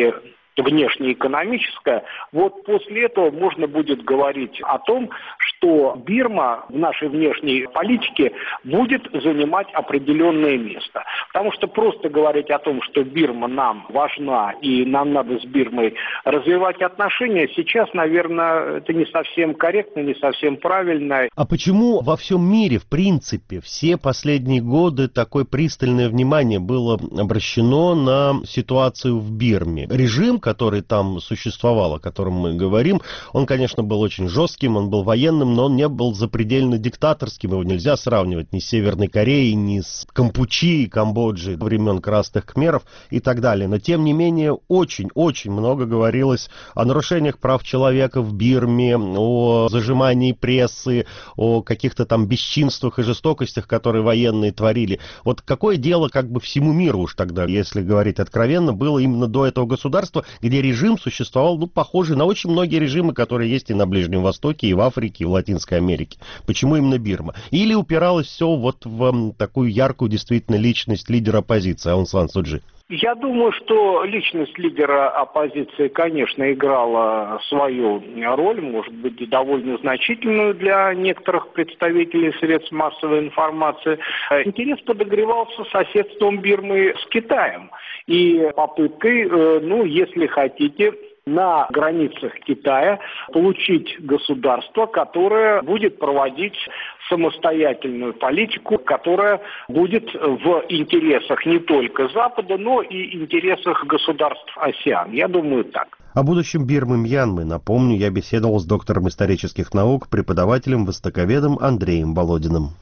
внешнеэкономическое, вот после этого можно будет говорить о том, что Бирма в нашей внешней политике будет занимать определенное место. Потому что просто говорить о том, что Бирма нам важна и нам надо с Бирмой развивать отношения, сейчас, наверное, это не совсем корректно, не совсем правильно. А почему во всем мире, в принципе, все последние годы такое пристальное внимание было обращено на ситуацию в Бирме? Режим, который там существовал, о котором мы говорим, он, конечно, был очень жестким, он был военным, но он не был запредельно диктаторским, его нельзя сравнивать ни с Северной Кореей, ни с Кампучи, Камбоджей времен Красных Кхмеров и так далее. Но, тем не менее, очень-очень много говорилось о нарушениях прав человека в Бирме, о зажимании прессы, о каких-то там бесчинствах и жестокостях, которые военные творили. Вот какое дело как бы всему миру уж тогда, если говорить откровенно, было именно до этого государства, где режим существовал, похожий на очень многие режимы, которые есть и на Ближнем Востоке, и в Африке, и в Латинской Америке. Почему именно Бирма? Или упиралось все вот в такую яркую действительно личность лидера оппозиции Аун Сан Су Чжи? Я думаю, что личность лидера оппозиции, конечно, играла свою роль, может быть, и довольно значительную для некоторых представителей средств массовой информации. Интерес подогревался соседством Бирмы с Китаем и попыткой, если хотите, на границах Китая получить государство, которое будет проводить самостоятельную политику, которая будет в интересах не только Запада, но и интересах государств АСЕАН. Я думаю, так. О будущем Бирмы Мьянмы, напомню, я беседовал с доктором исторических наук, преподавателем, востоковедом Андреем Володиным.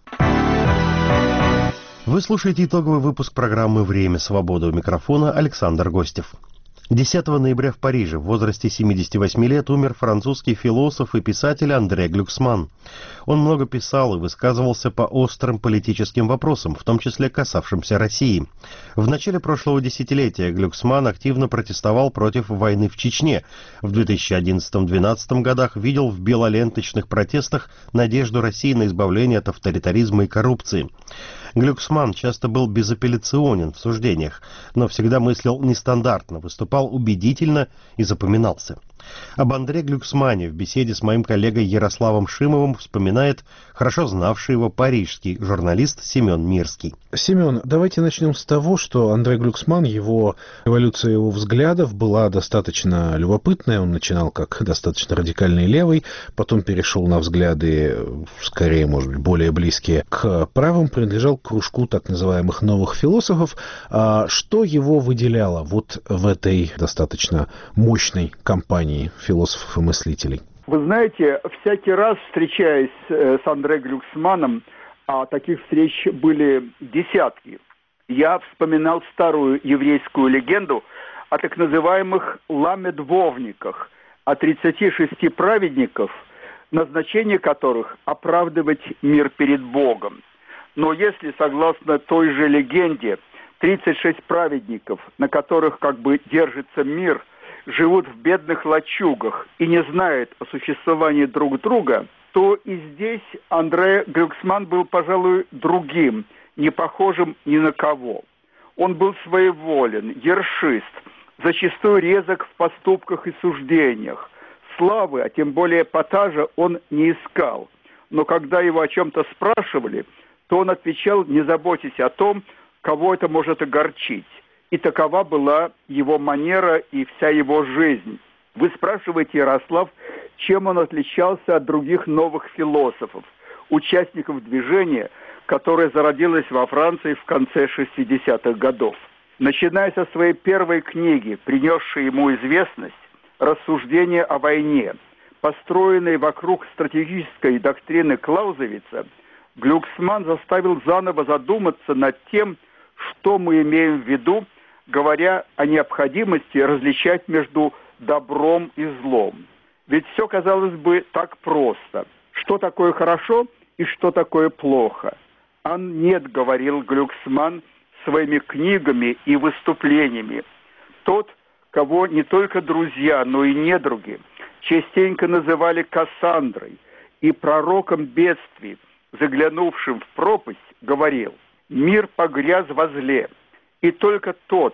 Вы слушаете итоговый выпуск программы «Время свободы». У микрофона Александр Гостев. 10 ноября в Париже в возрасте 78 лет умер французский философ и писатель Андре Глюксман. Он много писал и высказывался по острым политическим вопросам, в том числе касавшимся России. В начале прошлого десятилетия Глюксман активно протестовал против войны в Чечне. В 2011-2012 годах видел в белоленточных протестах надежду России на избавление от авторитаризма и коррупции. Глюксман часто был безапелляционен в суждениях, но всегда мыслил нестандартно, выступал убедительно и запоминался. Об Андре Глюксмане в беседе с моим коллегой Ярославом Шимовым вспоминает хорошо знавший его парижский журналист Семен Мирский. Семен, давайте начнем с того, что Андре Глюксман, эволюция его взглядов была достаточно любопытная. Он начинал как достаточно радикальный левый, потом перешел на взгляды, скорее, может быть, более близкие к правым, принадлежал к кружку так называемых новых философов. Что его выделяло вот в этой достаточно мощной компании философов и мыслителей? Вы знаете, всякий раз, встречаясь с Андре Глюксманом, а таких встреч были десятки, я вспоминал старую еврейскую легенду о так называемых ламедвовниках, о 36 праведников, назначение которых оправдывать мир перед Богом. Но если, согласно той же легенде, 36 праведников, на которых как бы держится мир, живут в бедных лачугах и не знают о существовании друг друга, то и здесь Андре Глюксман был, пожалуй, другим, не похожим ни на кого. Он был своеволен, ершист, зачастую резок в поступках и суждениях. Славы, а тем более эпатажа, он не искал. Но когда его о чем-то спрашивали, то он отвечал, не заботясь о том, кого это может огорчить. И такова была его манера и вся его жизнь. Вы спрашиваете, Ярослав, чем он отличался от других новых философов, участников движения, которое зародилось во Франции в конце 60-х годов. Начиная со своей первой книги, принесшей ему известность, «Рассуждения о войне», построенной вокруг стратегической доктрины Клаузевица, Глюксман заставил заново задуматься над тем, что мы имеем в виду, говоря о необходимости различать между добром и злом. Ведь все, казалось бы, так просто. Что такое хорошо и что такое плохо? А нет, говорил Глюксман своими книгами и выступлениями. Тот, кого не только друзья, но и недруги частенько называли Кассандрой и пророком бедствий, заглянувшим в пропасть, говорил: «Мир погряз во зле, и только тот,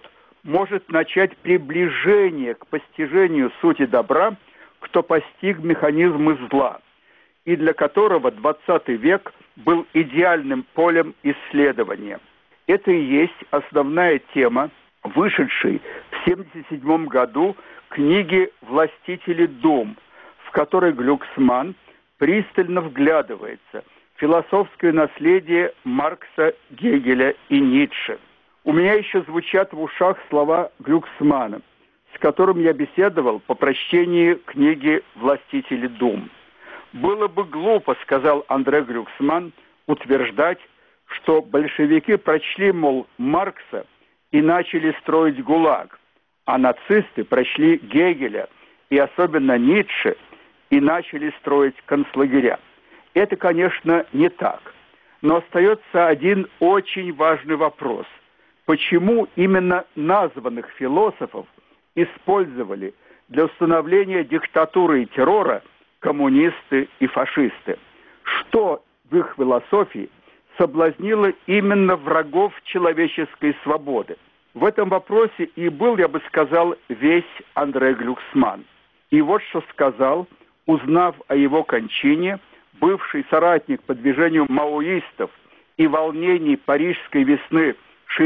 может начать приближение к постижению сути добра, кто постиг механизмы зла, и для которого 20 век был идеальным полем исследования. Это и есть основная тема вышедшей в 1977 году книги «Властители дум», в которой Глюксман пристально вглядывается в философское наследие Маркса, Гегеля и Ницше. У меня еще звучат в ушах слова Глюксмана, с которым я беседовал по прочтении книги «Властители дум». «Было бы глупо, — сказал Андре Глюксман, — утверждать, что большевики прочли, мол, Маркса и начали строить ГУЛАГ, а нацисты прочли Гегеля и особенно Ницше и начали строить концлагеря. Это, конечно, не так. Но остается один очень важный вопрос. Почему именно названных философов использовали для установления диктатуры и террора коммунисты и фашисты? Что в их философии соблазнило именно врагов человеческой свободы? В этом вопросе и был, я бы сказал, весь Андре Глюксман. И вот что сказал, узнав о его кончине, бывший соратник по движению маоистов и волнений Парижской весны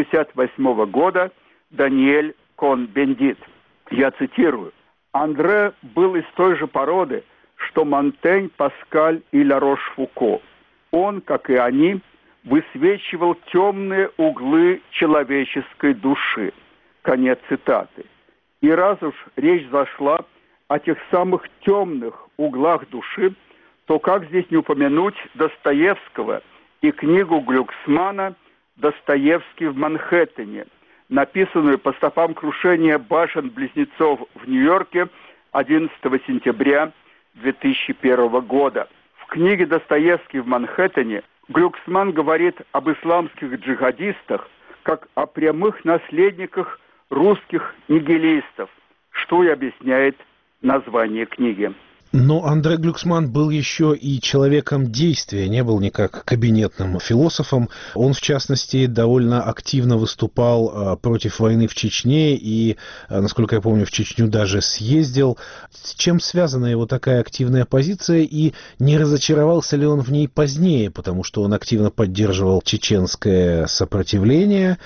1968 года Даниэль Кон-Бендит. Я цитирую: «Андре был из той же породы, что Монтень, Паскаль и Ля Рош-Фуко. Он, как и они, высвечивал темные углы человеческой души». Конец цитаты. И раз уж речь зашла о тех самых темных углах души, то как здесь не упомянуть Достоевского и книгу Глюксмана «Достоевский в Манхэттене», написанную по стопам крушения башен-близнецов в Нью-Йорке 11 сентября 2001 года. В книге «Достоевский в Манхэттене» Глюксман говорит об исламских джихадистах как о прямых наследниках русских нигилистов, что и объясняет название книги. Но Андре Глюксман был еще и человеком действия, не был никак кабинетным философом. Он, в частности, довольно активно выступал против войны в Чечне и, насколько я помню, в Чечню даже съездил. С чем связана его такая активная позиция и не разочаровался ли он в ней позднее, потому что он активно поддерживал чеченское сопротивление,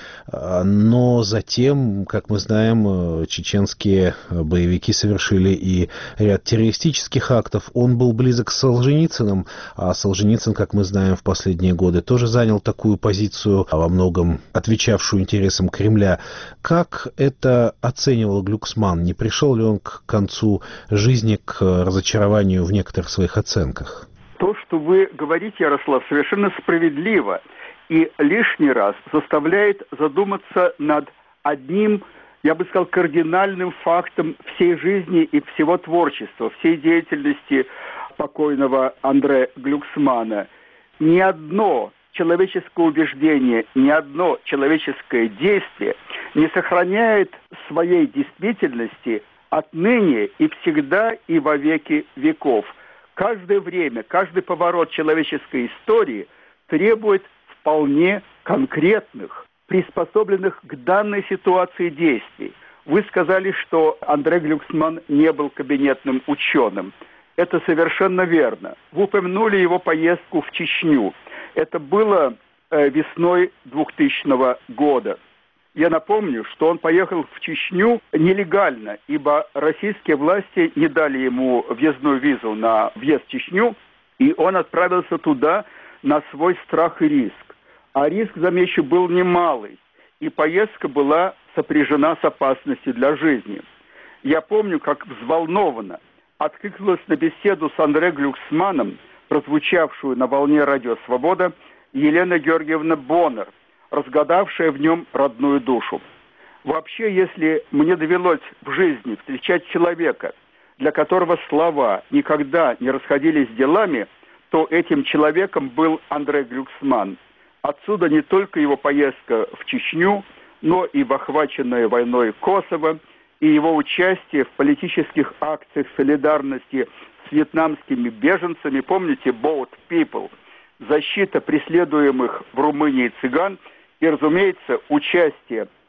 но затем, как мы знаем, чеченские боевики совершили и ряд террористических актов. Он был близок с Солженицыным, а Солженицын, как мы знаем, в последние годы тоже занял такую позицию, во многом отвечавшую интересам Кремля. Как это оценивал Глюксман? Не пришел ли он к концу жизни к разочарованию в некоторых своих оценках? То, что вы говорите, Ярослав, совершенно справедливо и лишний раз заставляет задуматься над одним, я бы сказал, кардинальным фактом всей жизни и всего творчества, всей деятельности покойного Андре Глюксмана. Ни одно человеческое убеждение, ни одно человеческое действие не сохраняет своей действительности отныне и всегда и во веки веков. Каждое время, каждый поворот человеческой истории требует вполне конкретных, приспособленных к данной ситуации действий. Вы сказали, что Андре Глюксман не был кабинетным ученым. Это совершенно верно. Вы упомянули его поездку в Чечню. Это было весной 2000 года. Я напомню, что он поехал в Чечню нелегально, ибо российские власти не дали ему въездную визу на въезд в Чечню, и он отправился туда на свой страх и риск. А риск, замечу, был немалый, и поездка была сопряжена с опасностью для жизни. Я помню, как взволнованно откликнулась на беседу с Андре Глюксманом, прозвучавшую на волне «Радио Свобода», Елена Георгиевна Боннер, разгадавшая в нем родную душу. Вообще, если мне довелось в жизни встречать человека, для которого слова никогда не расходились с делами, то этим человеком был Андре Глюксман. Отсюда не только его поездка в Чечню, но и в охваченное войной Косово, и его участие в политических акциях солидарности с вьетнамскими беженцами, помните, Boat People, защита преследуемых в Румынии цыган и, разумеется, участие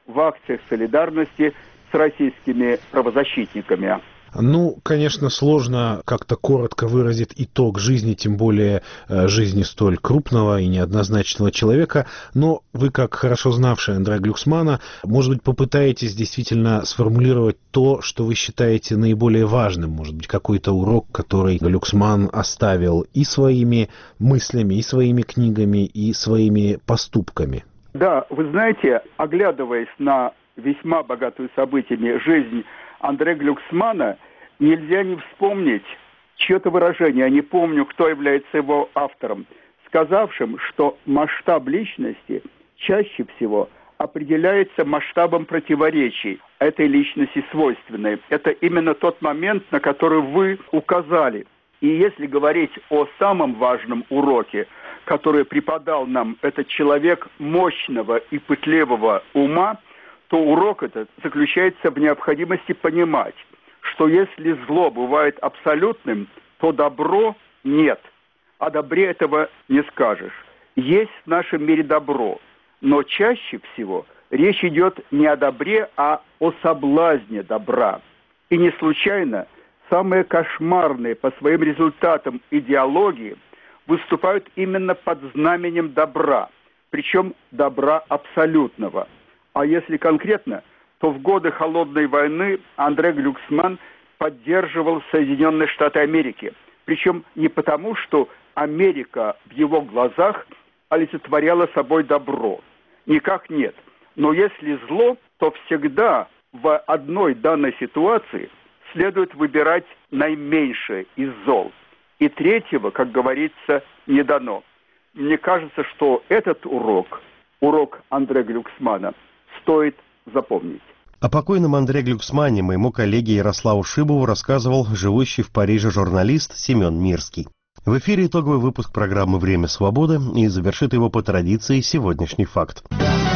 в акциях солидарности с российскими правозащитниками. Ну, конечно, сложно как-то коротко выразить итог жизни, тем более жизни столь крупного и неоднозначного человека, но вы, как хорошо знавший Андрея Глюксмана, может быть, попытаетесь действительно сформулировать то, что вы считаете наиболее важным, может быть, какой-то урок, который Глюксман оставил и своими мыслями, и своими книгами, и своими поступками. Да, вы знаете, оглядываясь на весьма богатую событиями жизнь Андрея Глюксмана, нельзя не вспомнить чье-то выражение, я не помню, кто является его автором, сказавшим, что масштаб личности чаще всего определяется масштабом противоречий этой личности свойственной. Это именно тот момент, на который вы указали. И если говорить о самом важном уроке, который преподал нам этот человек мощного и пытливого ума, то урок этот заключается в необходимости понимать, что если зло бывает абсолютным, то добро нет. О добре этого не скажешь. Есть в нашем мире добро, но чаще всего речь идет не о добре, а о соблазне добра. И не случайно самые кошмарные по своим результатам идеологии выступают именно под знаменем добра, причем добра абсолютного. А если конкретно, то в годы Холодной войны Андрей Глюксман поддерживал Соединенные Штаты Америки. Причем не потому, что Америка в его глазах олицетворяла собой добро. Никак нет. Но если зло, то всегда в одной данной ситуации следует выбирать наименьшее из зол. И третьего, как говорится, не дано. Мне кажется, что этот урок Андрея Глюксмана, стоит запомнить. О покойном Андрея Глюксмане моему коллеге Ярославу Шибову рассказывал живущий в Париже журналист Семен Мирский. В эфире итоговый выпуск программы «Время свободы» и завершит его по традиции сегодняшний факт.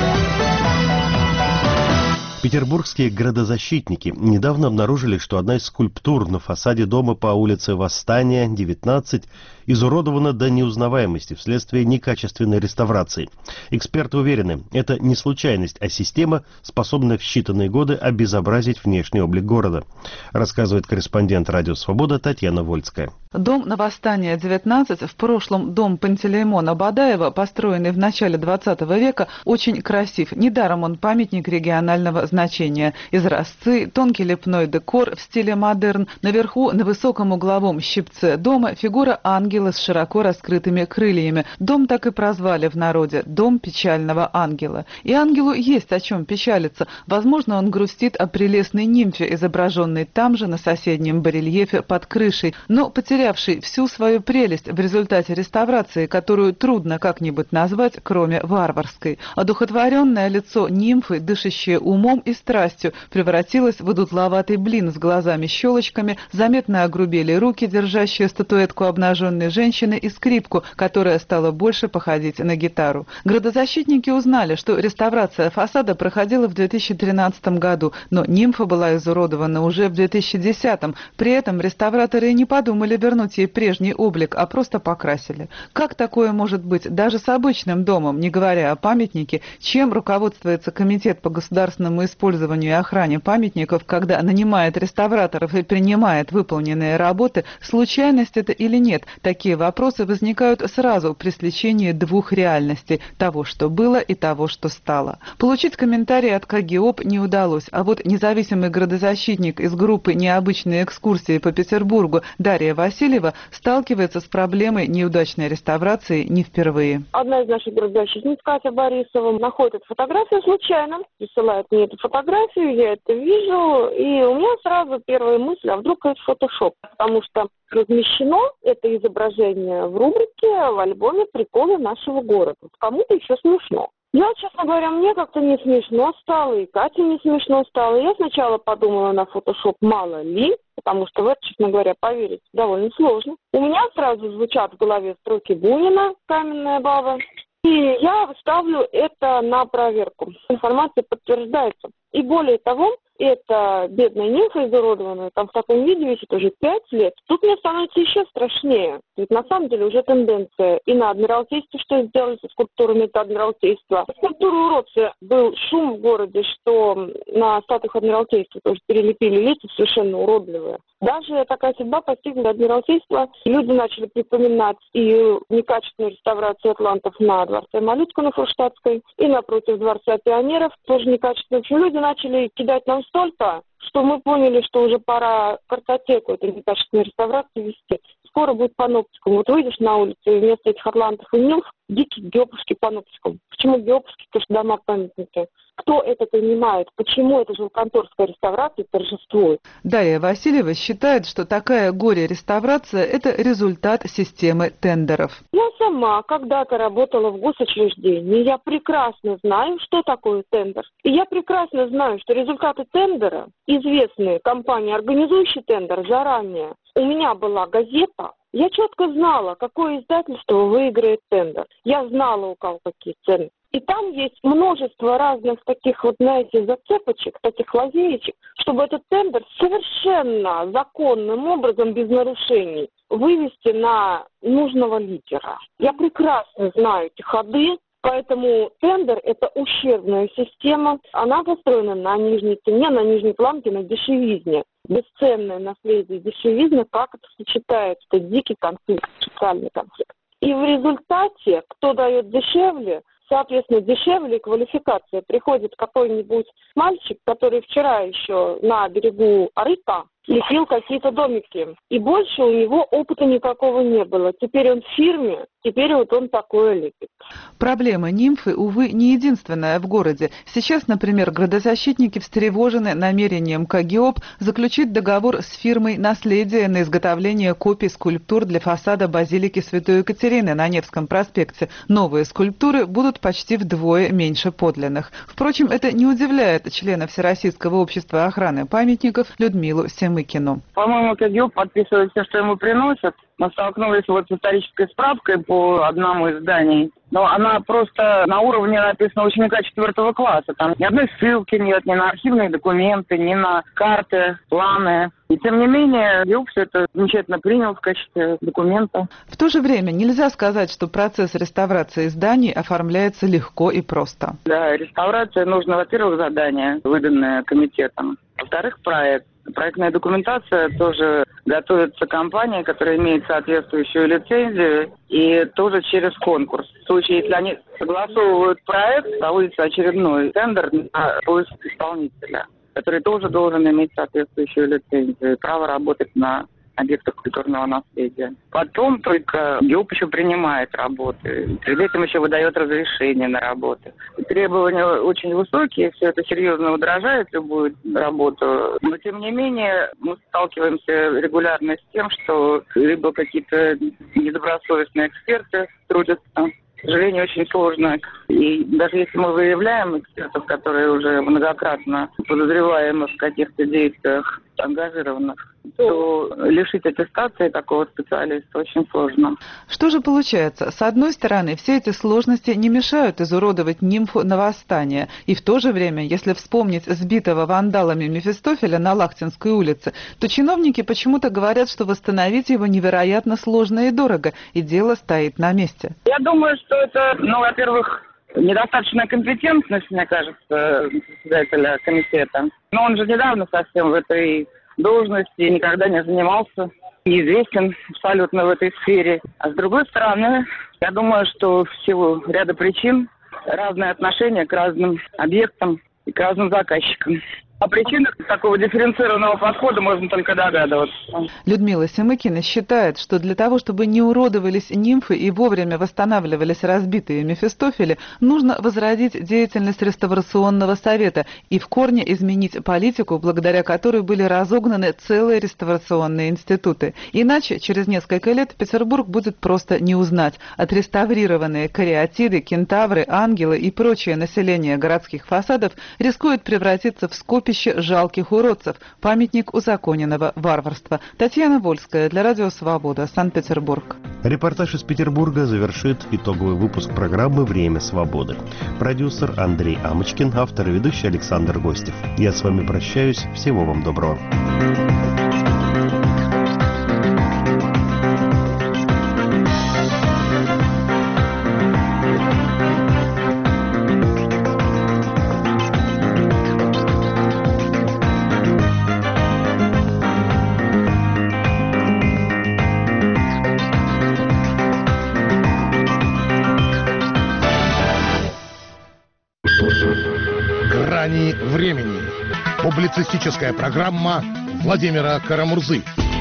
Петербургские градозащитники недавно обнаружили, что одна из скульптур на фасаде дома по улице Восстания, 19, изуродована до неузнаваемости вследствие некачественной реставрации. Эксперты уверены, это не случайность, а система, способная в считанные годы обезобразить внешний облик города, рассказывает корреспондент «Радио Свобода» Татьяна Вольская. Дом на Восстания, 19, в прошлом дом Пантелеймона Бадаева, построенный в начале 20 века, очень красив. Недаром он памятник регионального значения. Изразцы, тонкий лепной декор в стиле модерн. Наверху, на высоком угловом щипце дома, фигура ангела с широко раскрытыми крыльями. Дом так и прозвали в народе «Дом печального ангела». И ангелу есть о чем печалиться. Возможно, он грустит о прелестной нимфе, изображенной там же на соседнем барельефе под крышей, но потерявшей всю свою прелесть в результате реставрации, которую трудно как-нибудь назвать, кроме варварской. Одухотворенное лицо нимфы, дышащее умом и страстью, превратилось в одутловатый блин с глазами-щелочками, заметно огрубели руки, держащие статуэтку обнаженной женщины, и скрипку, которая стала больше походить на гитару. Градозащитники узнали, что реставрация фасада проходила в 2013 году, но нимфа была изуродована уже в 2010. При этом реставраторы не подумали вернуть ей прежний облик, а просто покрасили. Как такое может быть даже с обычным домом, не говоря о памятнике? Чем руководствуется Комитет по государственному использованию и охране памятников, когда нанимает реставраторов и принимает выполненные работы? Случайность это или нет? Такие вопросы возникают сразу при сличении двух реальностей – того, что было, и того, что стало. Получить комментарий от КГИОП не удалось, а вот независимый градозащитник из группы «Необычные экскурсии по Петербургу» Дарья Васильева сталкивается с проблемой неудачной реставрации не впервые. Одна из наших градозащитниц, Катя Борисова, находит эту фотографию случайно, присылает мне эту фотографию, я это вижу, и у меня сразу первая мысль, а вдруг это фотошоп, потому что размещено это изображение в рубрике в альбоме «Приколы нашего города». Кому-то еще смешно. Я, честно говоря, мне как-то не смешно стало, и Кате не смешно стало. Я сначала подумала на фотошоп, мало ли, потому что в это, честно говоря, поверить довольно сложно. У меня сразу звучат в голове строки Бунина «Каменная баба». И я ставлю это на проверку. Информация подтверждается. И более того, эта бедная нимфа изуродованная, там в таком виде висит уже 5 лет. Тут мне становится еще страшнее. Ведь на самом деле уже тенденция и на Адмиралтействе, что сделали со скульптурами, это Адмиралтейство. Скульптура уродца, был шум в городе, что на статуях Адмиралтейства тоже перелепили лица совершенно уродливые. Даже такая судьба постигла Адмиралтейство. Люди начали припоминать и некачественную реставрацию атлантов на дворце Малютка на Фурштадтской, и напротив Дворца пионеров тоже некачественно. В общем, люди начали кидать нам столько, что мы поняли, что уже пора картотеку этой некачественной реставрации вести. Скоро будет паноптикум. Вот выйдешь на улицу, и вместо этих атлантов и нимф дикий геопский паноптикум. Почему геопский? Потому что дома-памятники. Кто это понимает? Почему эта жилконторская реставрация торжествует? Дарья Васильева считает, что такая горе-реставрация – это результат системы тендеров. Я сама когда-то работала в госучреждении. Я прекрасно знаю, что такое тендер. И я прекрасно знаю, что результаты тендера известны компании, организующие тендер, заранее. У меня была газета. Я четко знала, какое издательство выиграет тендер. Я знала, у кого какие цены. И там есть множество разных таких вот, знаете, зацепочек, таких лазеечек, чтобы этот тендер совершенно законным образом, без нарушений, вывести на нужного лидера. Я прекрасно знаю эти ходы, поэтому тендер – это ущербная система. Она построена на нижней цене, на нижней планке, на дешевизне. Бесценное наследие дешевизны, как это сочетается, это дикий конфликт, социальный конфликт. И в результате, кто дает дешевле, соответственно, дешевле квалификация. Приходит какой-нибудь мальчик, который вчера еще на берегу Арыка лепил какие-то домики. И больше у него опыта никакого не было. Теперь он в фирме, теперь вот он такое лепит. Проблема нимфы, увы, не единственная в городе. Сейчас, например, градозащитники встревожены намерением КГИОП заключить договор с фирмой «Наследие» на изготовление копий скульптур для фасада базилики Святой Екатерины на Невском проспекте. Новые скульптуры будут почти вдвое меньше подлинных. Впрочем, это не удивляет члена Всероссийского общества охраны памятников Людмилу Семыкину. По-моему, КГИОП подписывает все, что ему приносят. Мы столкнулись вот с исторической справкой по одному из зданий. Но она просто на уровне написана ученика 4 класса. Там ни одной ссылки нет, ни на архивные документы, ни на карты, планы. И тем не менее, ГИОП все это замечательно принял в качестве документа. В то же время нельзя сказать, что процесс реставрации зданий оформляется легко и просто. Да, реставрация нужно, во-первых, задание, выданное комитетом. Во-вторых, проект. Проектная документация тоже готовится компанией, которая имеет соответствующую лицензию, и тоже через конкурс. В случае, если они согласовывают проект, проводится очередной тендер на поиск исполнителя, который тоже должен иметь соответствующую лицензию и право работать на объектах культурного наследия. Потом только ГИОП еще принимает работы. Перед этим еще выдает разрешение на работы. Требования очень высокие, все это серьезно удорожает любую работу. Но, тем не менее, мы сталкиваемся регулярно с тем, что либо какие-то недобросовестные эксперты трудятся. К сожалению, очень сложно. И даже если мы выявляем экспертов, которые уже многократно подозреваемы в каких-то действиях ангажированных, то лишить аттестации такого специалиста очень сложно. Что же получается? С одной стороны, все эти сложности не мешают изуродовать нимфу на восстание. И в то же время, если вспомнить сбитого вандалами Мефистофеля на Лахтинской улице, то чиновники почему-то говорят, что восстановить его невероятно сложно и дорого, и дело стоит на месте. Я думаю, что это, во-первых, недостаточная компетентность, мне кажется, председателя комитета. Но он же недавно совсем в этой должности никогда не занимался, неизвестен абсолютно в этой сфере. А с другой стороны, я думаю, что в силу ряда причин разное отношение к разным объектам и к разным заказчикам. О причинах такого дифференцированного подхода можно только догадываться. Людмила Семыкина считает, что для того, чтобы не уродовались нимфы и вовремя восстанавливались разбитые Мефистофели, нужно возродить деятельность реставрационного совета и в корне изменить политику, благодаря которой были разогнаны целые реставрационные институты. Иначе через несколько лет Петербург будет просто не узнать. Отреставрированные кариатиды, кентавры, ангелы и прочее население городских фасадов рискует превратиться в скопие скопище жалких уродцев, памятник узаконенного варварства. Татьяна Вольская для Радио Свобода, Санкт-Петербург. Репортаж из Петербурга завершит итоговый выпуск программы «Время свободы». Продюсер Андрей Амочкин, автор и ведущий Александр Гостев. Я с вами прощаюсь. Всего вам доброго. «Грани времени». Публицистическая программа Владимира Карамурзы.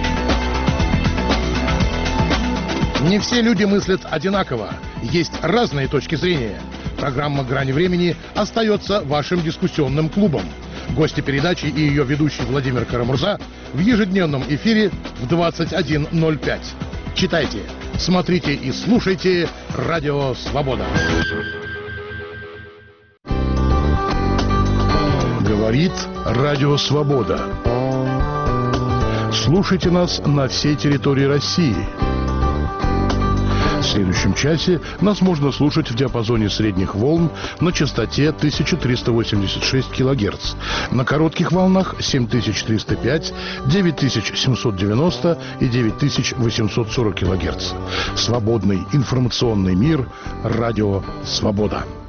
Не все люди мыслят одинаково. Есть разные точки зрения. Программа «Грани времени» остается вашим дискуссионным клубом. Гости передачи и ее ведущий Владимир Карамурза в ежедневном эфире в 21:05. Читайте, смотрите и слушайте «Радио Свобода». Говорит Радио Свобода. Слушайте нас на всей территории России. В следующем часе нас можно слушать в диапазоне средних волн на частоте 1386 кГц, на коротких волнах 7305, 9790 и 9840 кГц. Свободный информационный мир. Радио Свобода.